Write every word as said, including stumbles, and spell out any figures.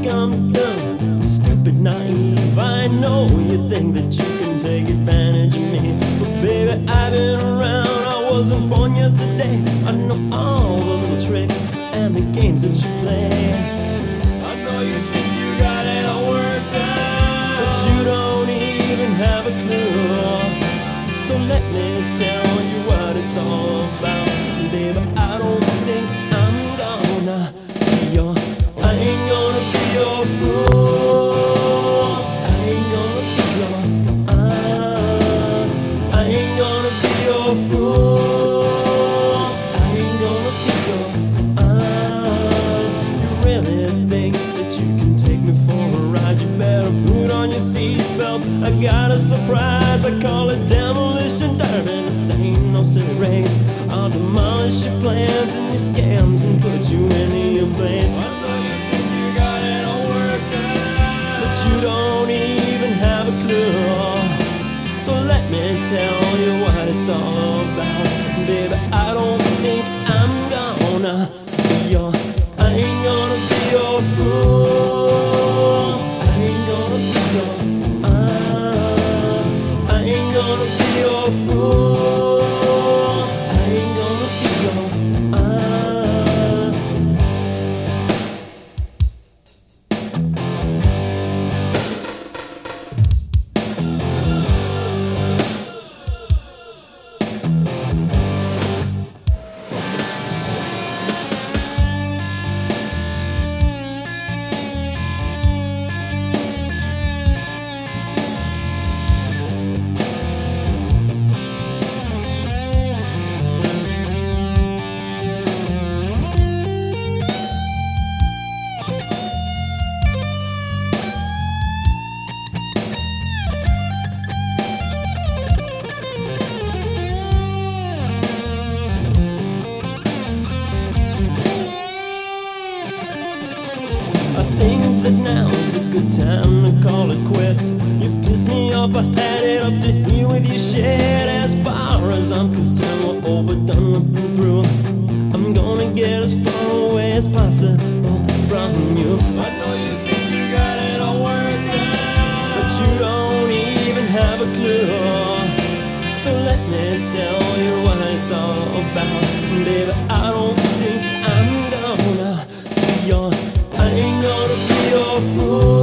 think I'm dumb, stupid, naive. I know you think that you can take advantage of me, but baby, I've been around. I wasn't born yesterday. I know all the little tricks and the games that you play. I know you think you got it all worked out, but you don't even have a clue. So let me tell you what it's all about, baby. I don't think I'm gonna be your, I ain't gonna be your fool. I ain't gonna be your, uh, I ain't gonna be your fool. I ain't gonna be your, uh, you really think that you can take me for a ride? You better put on your seatbelts. I got a surprise. I call it demolition derby. This ain't no silly race. I'll demolish your plans and your scams and put you in your place. I know you think you got it all worked out, but you don't even have a clue. So let me tell you what it's all about, baby. I don't think I'm gonna be your, I ain't gonna be your fool. I ain't gonna be your, uh, I ain't gonna be your fool. I ain't gonna be your, uh. I think that now's a good time to call it quits. You pissed me off, I had it up to here with your shit. As far as I'm concerned, we're overdone, we've been through. I'm gonna get as far away as possible from you. I know you think you got it all worked out, but you don't even have a clue. So let me tell you what it's all about, baby. I don't think I'm gonna be your, I ain't gonna be your fool.